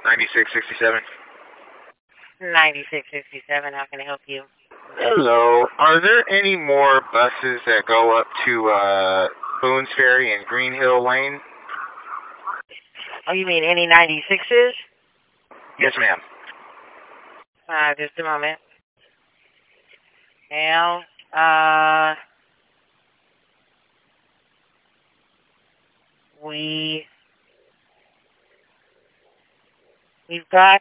9667. 9667, how can I help you? Hello. Are there any more buses that go up to Boone's Ferry and Green Hill Lane? Oh, you mean any 96s? Yes, ma'am. Just a moment. Now, we've got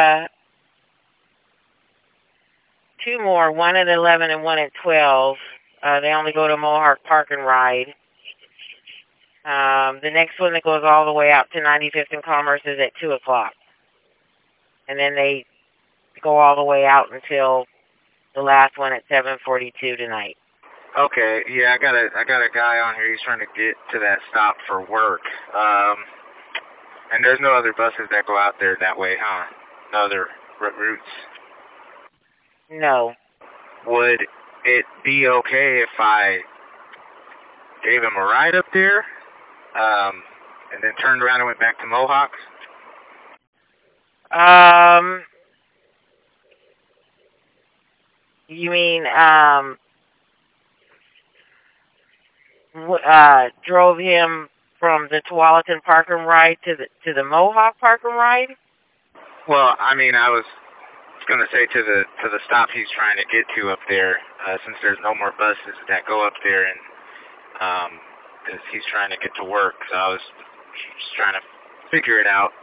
two more, one at 11 and one at 12. They only go to Mohawk Park and Ride. The next one that goes all the way out to 95th and Commerce is at 2 o'clock. And then they go all the way out until the last one at 7:42 tonight. Okay, yeah, I got a guy on here. He's trying to get to that stop for work. And there's no other buses that go out there that way, huh? No other routes. No. Would it be okay if I gave him a ride up there, and then turned around and went back to Mohawk? You mean, drove him from the Tualatin Park and Ride to the Mohawk Park and Ride? Well, I mean, I was gonna say to the stop he's trying to get to up there, since there's no more buses that go up there, and because he's trying to get to work, so I was just trying to figure it out.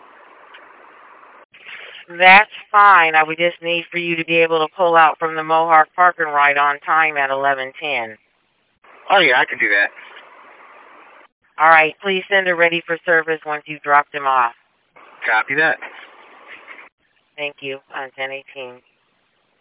That's fine. I would just need for you to be able to pull out from the Mohawk Park and Ride on time at 11:10. Oh yeah, I can do that. All right, please send a ready for service once you've dropped him off. Copy that. Thank you. On 10:18.